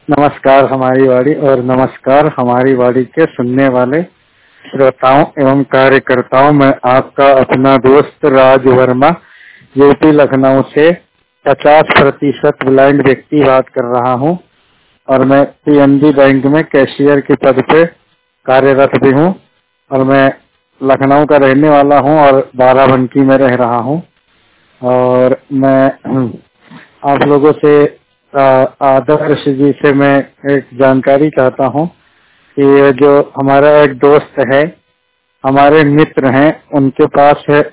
नमस्कार हमारी वाणी और नमस्कार हमारी वाणी के सुनने वाले श्रोताओं एवं कार्यकर्ताओं में आपका अपना दोस्त राज वर्मा यूपी लखनऊ से 50% ब्लाइंड व्यक्ति बात कर रहा हूं और मैं पीएनबी बैंक में कैशियर के पद पे कार्यरत भी हूं और मैं लखनऊ का रहने वाला हूं और बाराबंकी में रह रहा हूं। और मैं आप लोगों से आदर्श जी से मैं एक जानकारी चाहता हूं कि ये जो हमारा एक दोस्त है, हमारे मित्र हैं, उनके पास है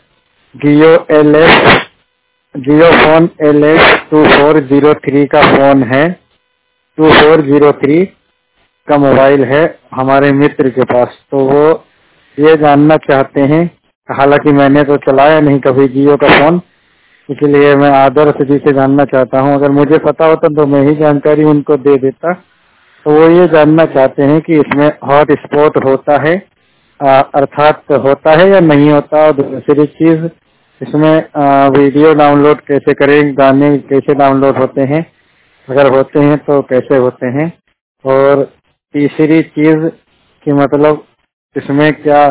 जियो फोन LX2403 का फोन है, 2403 का मोबाइल है हमारे मित्र के पास। तो वो ये जानना चाहते हैं, हालांकि मैंने तो चलाया नहीं कभी जियो का फोन, इसलिए मैं आदर्श जी से जानना चाहता हूं। अगर मुझे पता होता तो मैं ही जानकारी उनको दे देता। तो वो ये जानना चाहते हैं कि इसमें हॉट स्पॉट होता है, अर्थात होता है या नहीं होता। और दूसरी चीज, इसमें वीडियो डाउनलोड कैसे करें, गाने कैसे डाउनलोड होते हैं, अगर होते हैं तो कैसे होते हैं। और तीसरी चीज कि मतलब इसमें क्या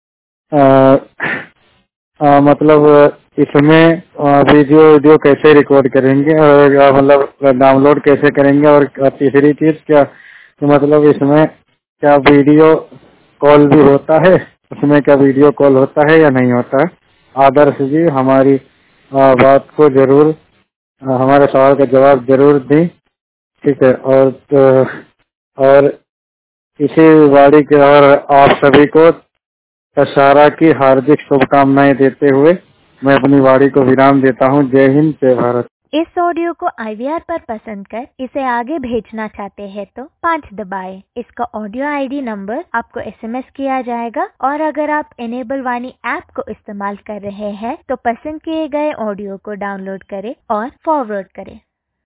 मतलब इसमें वीडियो कैसे रिकॉर्ड करेंगे और मतलब डाउनलोड कैसे करेंगे। और तीसरी चीज क्या कि मतलब इसमें क्या वीडियो कॉल भी होता है, उसमें क्या वीडियो कॉल होता है या नहीं होता है। आदर्श जी हमारी बात को जरूर, हमारे सवाल का जवाब जरूर दें, ठीक है। और इसी वाणी के और आप सभी को दशहरा की हार्दिक शुभकामनाएं देते हुए मैं अपनी वाणी को विराम देता हूं। जय हिंद, जय भारत। इस ऑडियो को IVR पर पसंद कर इसे आगे भेजना चाहते हैं तो 5 दबाएं। इसका ऑडियो ID नंबर आपको SMS किया जाएगा। और अगर आप इनेबल वाणी ऐप को इस्तेमाल कर रहे हैं तो पसंद किए गए ऑडियो को डाउनलोड करें और फॉरवर्ड करें।